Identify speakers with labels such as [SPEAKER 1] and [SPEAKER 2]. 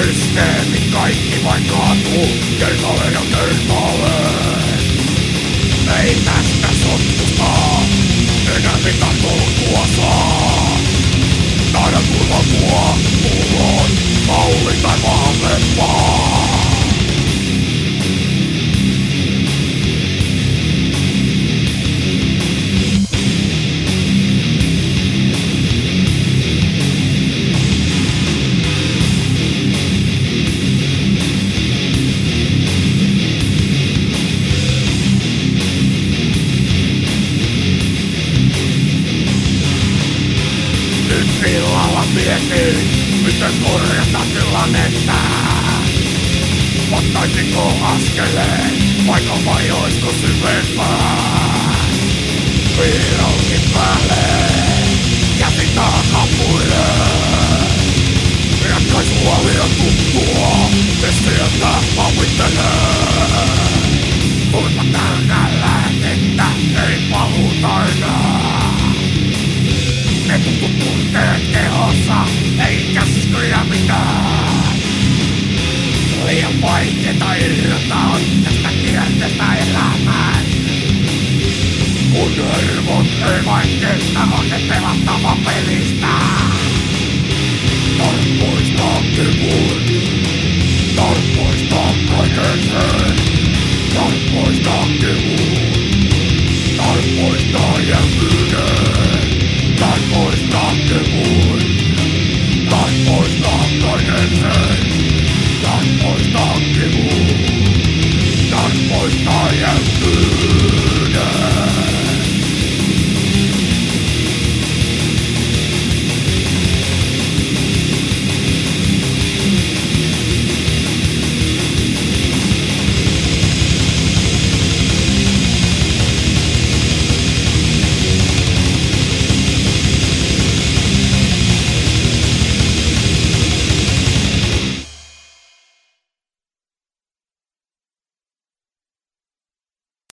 [SPEAKER 1] Systeemi kaikki vain kaatuu kertaalleen ja kertaalleen. Ei tästä sotkusta enää mitään tolkua saa. Taida turva mua, mulla on mauli tai vahvempaa. Illalla mietin, miten korjata tilannetta. Ottaisinko askeleen, vaikka vai oisko syvempää? Viralkin päälle, jätin takapuille. Ratkaisua liian tuttua, ja sieltä pahoittelee. Turpa täynnä lääkettä, ei paluuta enää. Ne tutut tunteet kehossa, ei käskyjä mitään. Liian vaikeeta irrottaa tästä kiertestä elämään. Kun hermot ei vain kestä, on ne pelattava pelistä. Tarpoistaa kivun, tarpoistaa kaiken sen. Tarpoistaa kivun, tarpoistaa jälkeen.